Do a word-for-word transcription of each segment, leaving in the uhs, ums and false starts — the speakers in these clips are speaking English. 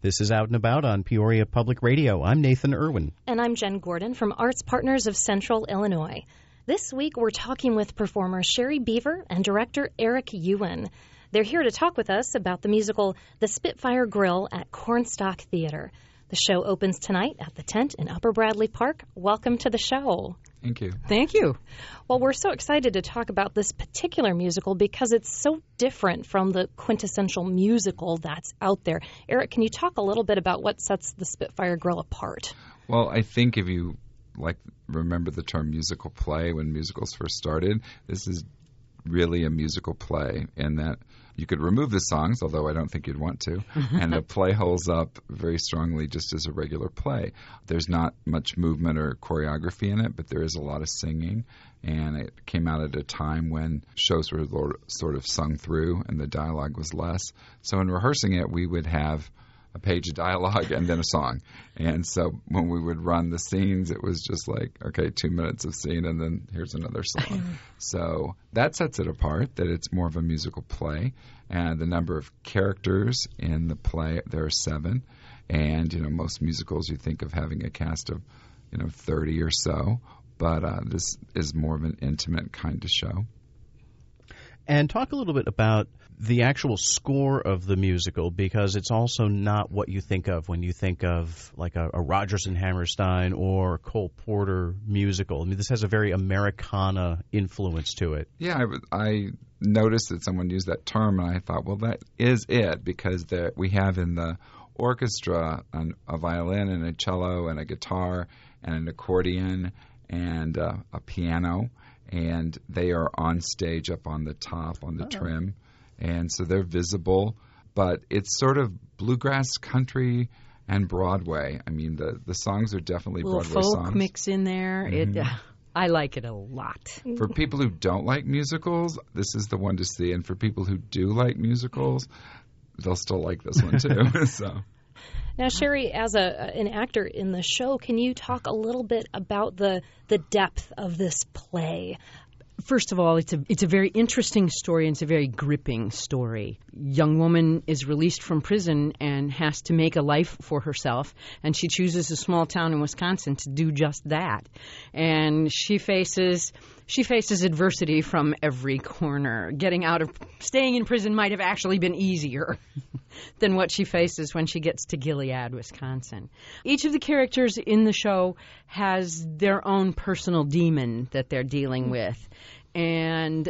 This is Out and About on Peoria Public Radio. I'm Nathan Irwin. And I'm Jen Gordon from Arts Partners of Central Illinois. This week we're talking with performer Sherry Beaver and director Eric Ewan. They're here to talk with us about the musical The Spitfire Grill at Cornstalk Theater. The show opens tonight at the Tent in Upper Bradley Park. Welcome to the show. Thank you. Thank you. Well, we're so excited to talk about this particular musical because it's so different from the quintessential musical that's out there. Eric, can you talk a little bit about what sets the Spitfire Grill apart? Well, I think if you like remember the term musical play when musicals first started, this is really a musical play in that you could remove the songs, although I don't think you'd want to, and the play holds up very strongly just as a regular play. There's not much movement or choreography in it, but there is a lot of singing, and it came out at a time when shows were sort of sung through and the dialogue was less. So in rehearsing it, we would have a page of dialogue and then a song. And so when we would run the scenes, it was just like, okay, two minutes of scene and then here's another song. So that sets it apart, that it's more of a musical play. And the number of characters in the play, there are seven. And, you know, most musicals you think of having a cast of, you know, thirty or so. But uh, this is more of an intimate kind of show. And talk a little bit about the actual score of the musical, because it's also not what you think of when you think of like a, a Rodgers and Hammerstein or a Cole Porter musical. I mean, this has a very Americana influence to it. Yeah, I, I noticed that someone used that term, and I thought, well, that is it, because the, we have in the orchestra an, a violin and a cello and a guitar and an accordion and uh, a piano. And they are on stage up on the top, on the oh. trim. And so they're visible. But it's sort of bluegrass country and Broadway. I mean, the, the songs are definitely little Broadway folk songs. Mix in there. Mm-hmm. It, uh, I like it a lot. For people who don't like musicals, this is the one to see. And for people who do like musicals, they'll still like this one too. so. Now, Sherry, as a, an actor in the show, can you talk a little bit about the the depth of this play? First of all, it's a it's a very interesting story, and it's a very gripping story. Young woman is released from prison and has to make a life for herself, and she chooses a small town in Wisconsin to do just that. And she faces she faces adversity from every corner. Getting out of staying in prison might have actually been easier than what she faces when she gets to Gilead, Wisconsin. Each of the characters in the show has their own personal demon that they're dealing with. And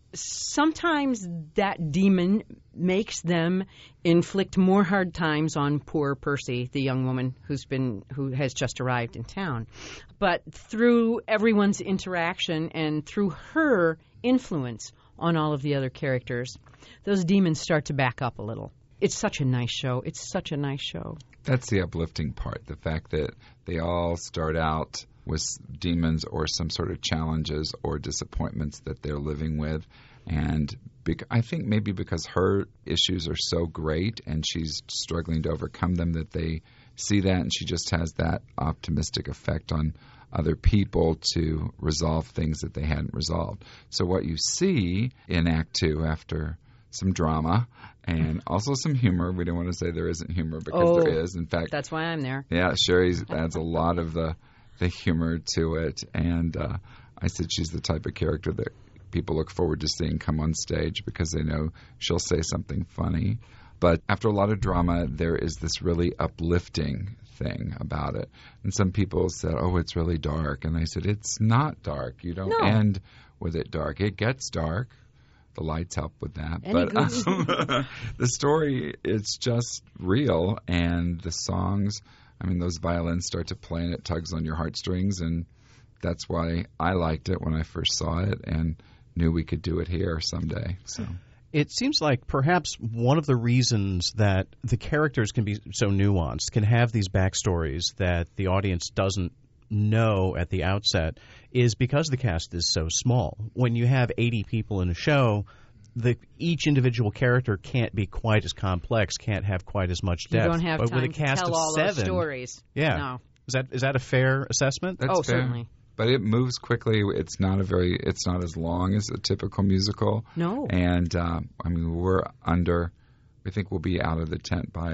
sometimes that demon makes them inflict more hard times on poor Percy, the young woman who's been who has just arrived in town. But through everyone's interaction and through her influence on all of the other characters, those demons start to back up a little. It's such a nice show. It's such a nice show. That's the uplifting part, the fact that they all start out with demons or some sort of challenges or disappointments that they're living with. And bec- I think maybe because her issues are so great and she's struggling to overcome them, that they see that, and she just has that optimistic effect on other people to resolve things that they hadn't resolved. So what you see in Act Two, after some drama and also some humor. We don't want to say there isn't humor, because oh, there is. In fact, that's why I'm there. Yeah, Sherry adds a lot of the the humor to it, and uh, I said she's the type of character that people look forward to seeing come on stage because they know she'll say something funny. But after a lot of drama, there is this really uplifting thing about it. And some people said, oh, it's really dark. And I said, it's not dark. You don't no. end with it dark. It gets dark. The lights help with that. Any but um, the story, it's just real. And the songs, I mean, those violins start to play and it tugs on your heartstrings. And that's why I liked it when I first saw it and knew we could do it here someday. So. It seems like perhaps one of the reasons that the characters can be so nuanced, can have these backstories that the audience doesn't know at the outset, is because the cast is so small. When you have eighty people in a show, the each individual character can't be quite as complex, can't have quite as much depth. You don't have but time with a cast to tell of all seven, those stories. Yeah. No. Is that is that a fair assessment? That's oh, fair. certainly. But it moves quickly. It's not a very. It's not as long as a typical musical. No. And uh, I mean, we're under. We think we'll be out of the tent by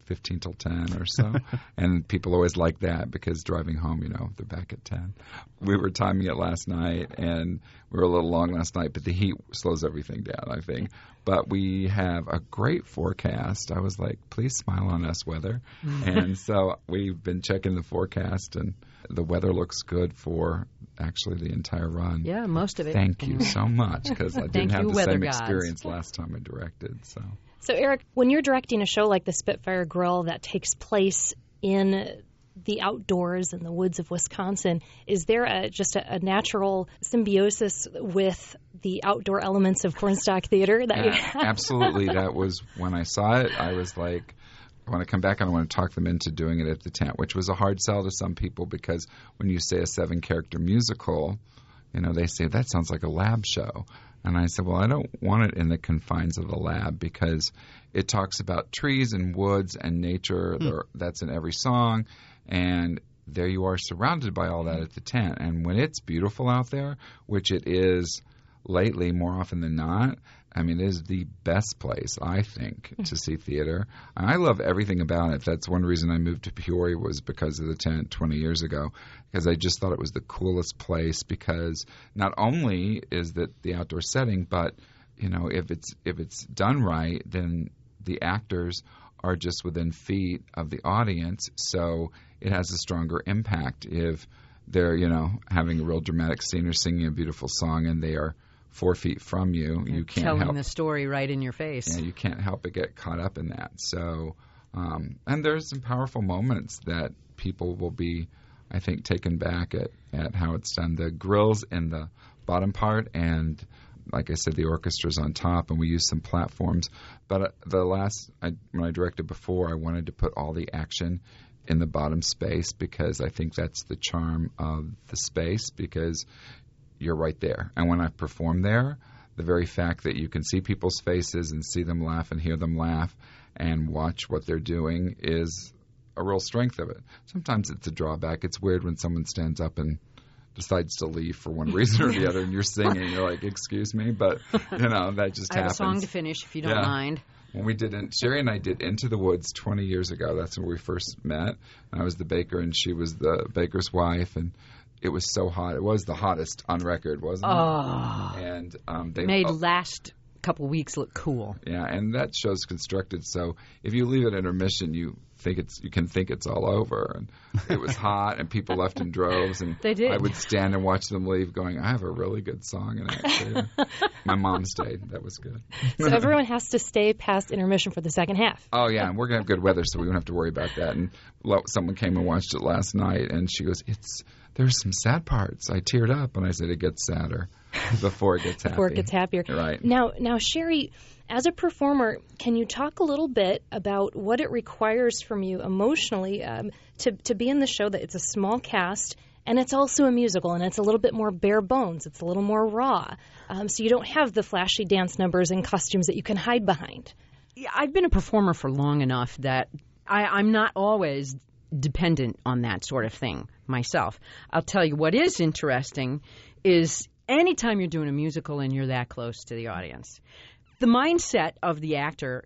fifteen till ten or so. And people always like that because driving home, you know, they're back at ten. We were timing it last night, and we were a little long last night, but the heat slows everything down, I think. But we have a great forecast. I was like, please smile on us, weather. And so we've been checking the forecast, and the weather looks good for actually the entire run. Yeah, most of it. Thank you so much, because I didn't have you, the same gods. experience last time I directed. So. So, Eric, when you're directing a show like the Spitfire Grill that takes place in the outdoors in the woods of Wisconsin, is there a, just a, a natural symbiosis with the outdoor elements of Cornstalk Theater that you have? Absolutely. That was when I saw it, I was like, I want to come back and I want to talk them into doing it at the tent, which was a hard sell to some people because when you say a seven-character musical, you know, they say, that sounds like a lab show. And I said, well, I don't want it in the confines of the lab because it talks about trees and woods and nature. Mm. That's in every song. And there you are surrounded by all that at the tent. And when it's beautiful out there, which it is lately more often than not, I mean, it is the best place, I think, to see theater. And I love everything about it. That's one reason I moved to Peoria was because of the tent twenty years ago, because I just thought it was the coolest place because not only is it the outdoor setting, but, you know, if it's if it's done right, then the actors are just within feet of the audience, so it has a stronger impact if they're, you know, having a real dramatic scene or singing a beautiful song and they are four feet from you. You're you can't telling help the story right in your face. Yeah, you can't help but get caught up in that. So, um, and there's some powerful moments that people will be, I think, taken back at, at how it's done. The grill's in the bottom part, and like I said, the orchestra's on top, and we use some platforms. But uh, the last, I, when I directed before, I wanted to put all the action in the bottom space because I think that's the charm of the space because you're right there. And when I perform there, the very fact that you can see people's faces and see them laugh and hear them laugh and watch what they're doing is a real strength of it. Sometimes it's a drawback. It's weird when someone stands up and decides to leave for one reason or the other, and you're singing, you're like, excuse me, but, you know, that just I have happens. a song to finish, if you don't Yeah. mind. When we did, in, Sherry and I did Into the Woods twenty years ago. That's when we first met. I was the baker, and she was the baker's wife, and it was so hot. It was the hottest on record, wasn't Oh. it? And um, they Made oh, last couple weeks look cool. Yeah, and that show's constructed so if you leave at intermission, you think it's you can think it's all over. And it was hot, and people left in droves, and They did. I would stand and watch them leave, going, "I have a really good song." And actually, my mom stayed. That was good. So everyone has to stay past intermission for the second half. Oh yeah, and we're gonna have good weather, so we won't have to worry about that. And lo- someone came and watched it last night, and she goes, "It's there's some sad parts." I teared up, and I said, "It gets sadder before it gets happy." Before it gets happier. Right. Now, now, Sherry, as a performer, can you talk a little bit about what it requires from you emotionally um, to to be in the show? That it's a small cast and it's also a musical, and it's a little bit more bare bones. It's a little more raw, um, so you don't have the flashy dance numbers and costumes that you can hide behind. Yeah, I've been a performer for long enough that I, I'm not always dependent on that sort of thing myself. I'll tell you what is interesting is anytime you're doing a musical and you're that close to the audience, the mindset of the actor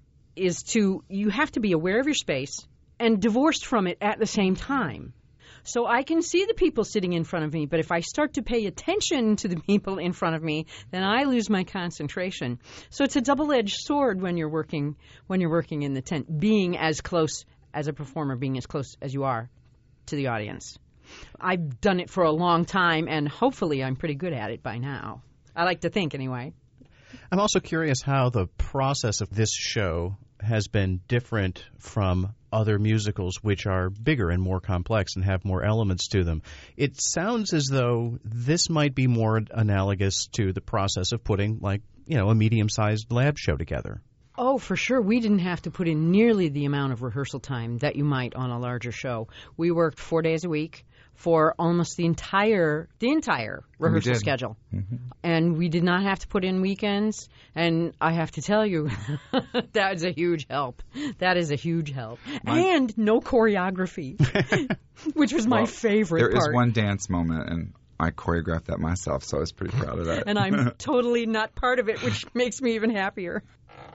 is to, you have to be aware of your space and divorced from it at the same time. So I can see the people sitting in front of me, but if I start to pay attention to the people in front of me, then I lose my concentration. So it's a double-edged sword when you're working when you're working in the tent, being as close as a performer, being as close as you are to the audience. I've done it for a long time, and hopefully I'm pretty good at it by now. I like to think, anyway. I'm also curious how the process of this show has been different from other musicals which are bigger and more complex and have more elements to them. It sounds as though this might be more analogous to the process of putting, like, you know, a medium-sized lab show together. Oh, for sure. We didn't have to put in nearly the amount of rehearsal time that you might on a larger show. We worked four days a week for almost the entire the entire rehearsal schedule. Mm-hmm. And we did not have to put in weekends. And I have to tell you, that is a huge help. That is a huge help. My, and no choreography, which was my well, favorite there part. There is one dance moment, and I choreographed that myself, so I was pretty proud of that. And I'm totally not part of it, which makes me even happier.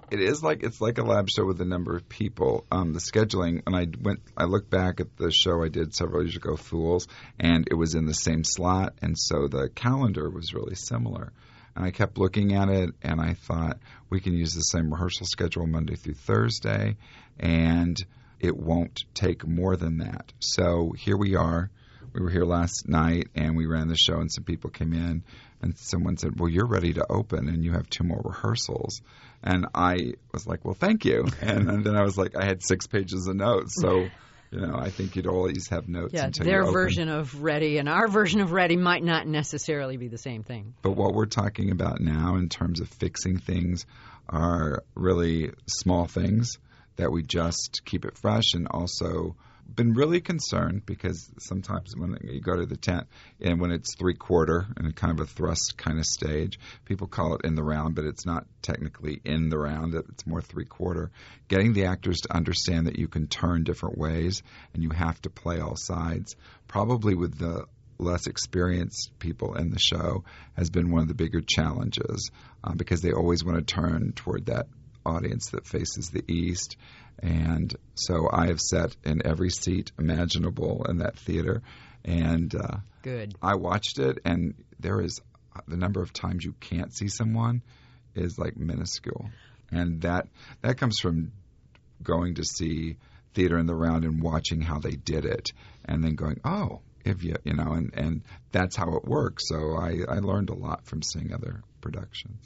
It is like it's like a lab show with a number of people. Um, the scheduling, and I went, I looked back at the show I did several years ago, Fools, and it was in the same slot, and so the calendar was really similar. And I kept looking at it, and I thought we can use the same rehearsal schedule Monday through Thursday, and it won't take more than that. So here we are. We were here last night, and we ran the show, and some people came in, and someone said, well, you're ready to open, and you have two more rehearsals. And I was like, well, thank you. And, and then I was like, I had six pages of notes. So, you know, I think you'd always have notes yeah, until their you're open. version of ready and our version of ready might not necessarily be the same thing. But what we're talking about now in terms of fixing things are really small things that we just keep it fresh, and also been really concerned because sometimes when you go to the tent and when it's three-quarter and kind of a thrust kind of stage, people call it in the round, but it's not technically in the round. It's more three-quarter. Getting the actors to understand that you can turn different ways and you have to play all sides, probably with the less experienced people in the show, has been one of the bigger challenges uh, because they always want to turn toward that audience that faces the east. And so I have sat in every seat imaginable in that theater, and uh, Good. I watched it, and there is the number of times you can't see someone is like minuscule, and that that comes from going to see theater in the round and watching how they did it, and then going, oh, if you you know, and and that's how it works. So I I learned a lot from seeing other productions.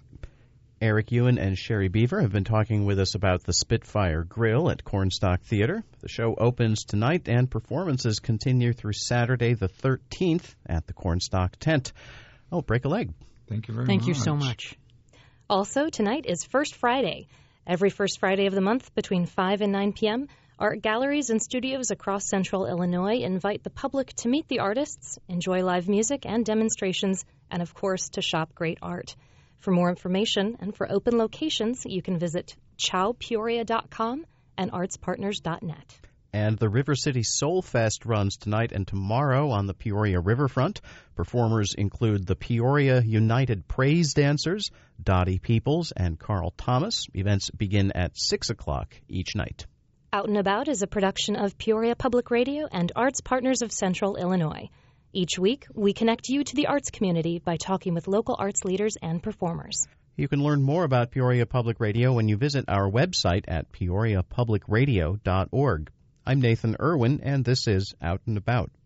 Eric Ewan and Sherry Beaver have been talking with us about the Spitfire Grill at Cornstalk Theater. The show opens tonight, and performances continue through Saturday the thirteenth at the Cornstalk Tent. Oh, break a leg. Thank you very Thank much. you so much. Also, tonight is First Friday. Every first Friday of the month between five and nine p.m., art galleries and studios across central Illinois invite the public to meet the artists, enjoy live music and demonstrations, and, of course, to shop great art. For more information and for open locations, you can visit chow peoria dot com and arts partners dot net. And the River City Soul Fest runs tonight and tomorrow on the Peoria Riverfront. Performers include the Peoria United Praise Dancers, Dottie Peoples, and Carl Thomas. Events begin at six o'clock each night. Out and About is a production of Peoria Public Radio and Arts Partners of Central Illinois. Each week, we connect you to the arts community by talking with local arts leaders and performers. You can learn more about Peoria Public Radio when you visit our website at peoria public radio dot org. I'm Nathan Irwin, and this is Out and About.